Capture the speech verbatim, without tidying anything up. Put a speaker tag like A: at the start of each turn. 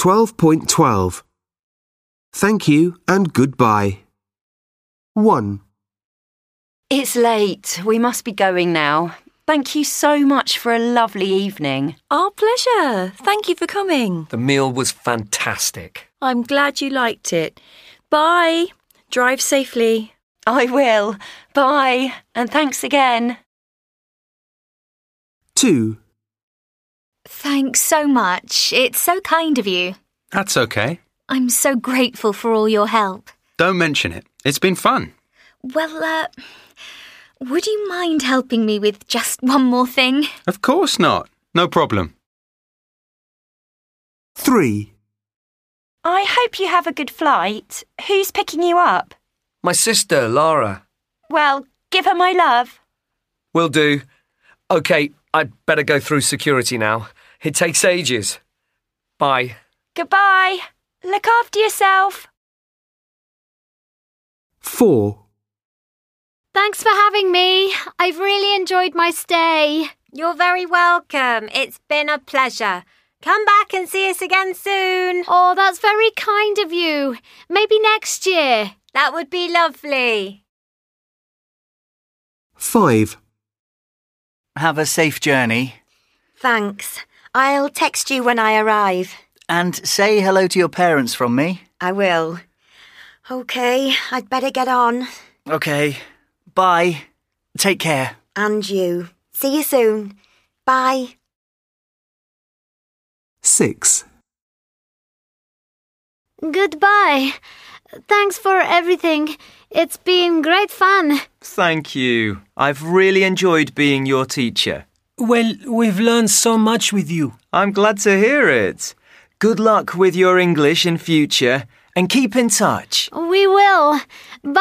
A: twelve point twelve. Thank you and goodbye. one.
B: It's late. We must be going now. Thank you so much for a lovely evening.
C: Our pleasure. Thank you for coming.
D: The meal was fantastic.
C: I'm glad you liked it. Bye. Drive safely.
B: I will. Bye. And thanks again.
A: two.
E: Thanks so much. It's so kind of you.
F: That's okay.
E: I'm so grateful for all your help.
F: Don't mention it. It's been fun.
E: Well, uh, would you mind helping me with just one more thing?
F: Of course not. No problem.
A: three.
B: I hope you have a good flight. Who's picking you up?
D: My sister, Lara.
B: Well, give her my love.
D: Will do. OK, I'd better go through security now. It takes ages. Bye.
B: Goodbye. Look after yourself.
A: four.
G: Thanks for having me. I've really enjoyed my stay.
H: You're very welcome. It's been a pleasure. Come back and see us again soon.
G: Oh, that's very kind of you. Maybe next year.
H: That would be lovely.
A: five.
I: Have a safe journey.
H: Thanks. I'll text you when I arrive.
I: And say hello to your parents from me.
H: I will. OK, I'd better get on.
I: OK. Bye. Take care.
H: And you. See you soon. Bye.
A: six.
G: Goodbye. Thanks for everything. It's been great fun.
J: Thank you. I've really enjoyed being your teacher.
K: Well, we've learned so much with you.
J: I'm glad to hear it. Good luck with your English in future and keep in touch.
G: We will.